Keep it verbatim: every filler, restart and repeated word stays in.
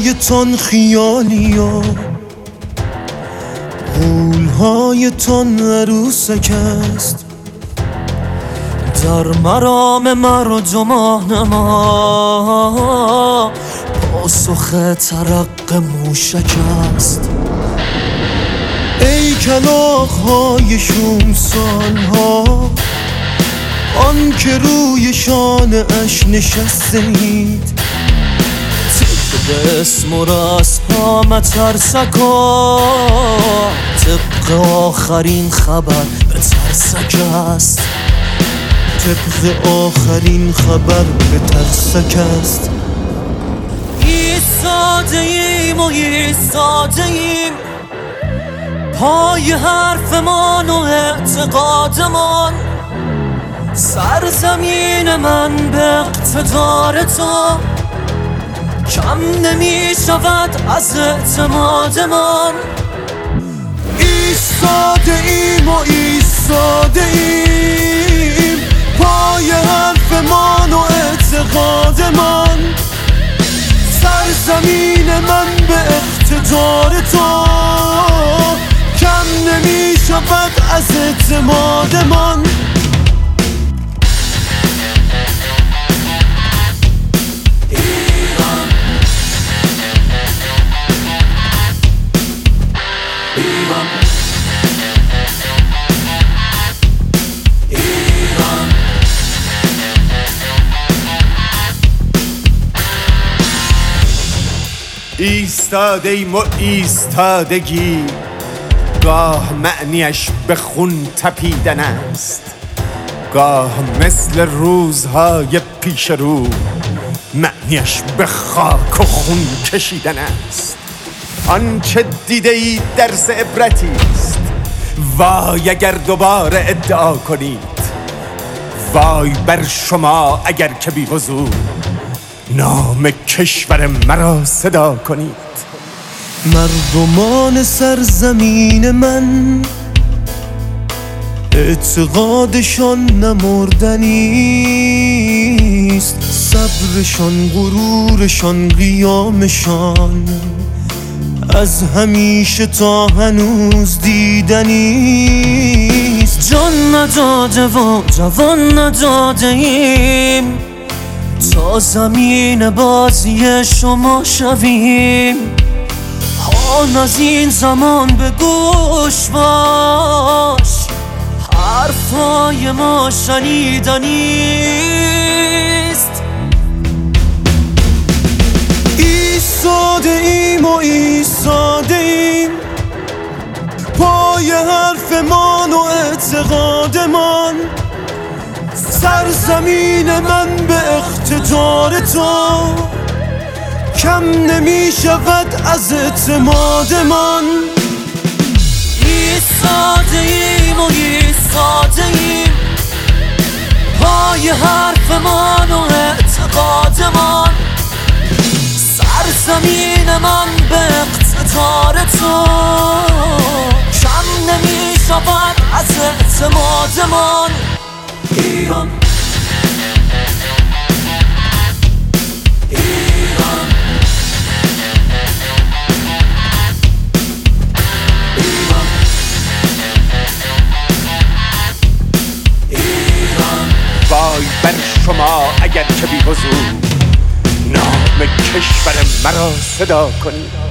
قولهایتان خیالی و قولهایتان عروسک است. در مرام مردمان ما پاسخ ترق موشک است. ای کلاغ‌های شوم سالها، آن که روی شانه‌اش نشستید، طبق اسم و رسم مترسکا، طبق آخرین خبر به ترسک است. طبق آخرین خبر به ترسک است. ایستاده ایم و ایستاده ایم پای حرفمان و اعتقادمان. سرزمین من به اقتدار تو کم نمی شود از اعتمادمان. ایستاده ایم و ایستاده ایم پای حرفمان و اعتقادمان. سرزمین من به اقتدار تو کم نمی شود از اعتمادمان. ایران ایران ایران ایستاده ایم و ایستادگی گاه معنیش به خون تپیدن است، گاه مثل روزهای پیش رو معنیش به خاک و خون کشیدن است. آنچه دیده اید درس عبرتی است، وای اگر دوباره ادعا کنید، وای بر شما اگر که بی وضوح نام کشور مرا صدا کنید. مردمان سرزمین من اعتقادشان نمردنی است، صبرشان، غرورشان، قیامشان از همیشه تا هنوز دیدنی است. جان نداده و جوان نداده ایم تا زمین بازی شما شویم. آن از این زمان به گوش باش، حرفای ما شنیدنیست. ایستاده ایم و ایستاده ایم پای حرفمان و اعتقادمان. سرزمین من به اقتدار تو کم نمی شود از اعتمادمان. ایستاده ایم و ایستاده ایم پای حرفمان و اعتقادمان. سرزمین من به اقتدار تو کم نمی شود از اعتمادمان. ایران ایران ایران ایران وای بر شما اگر که بی وضوح نام کشور مرا صدا کنید.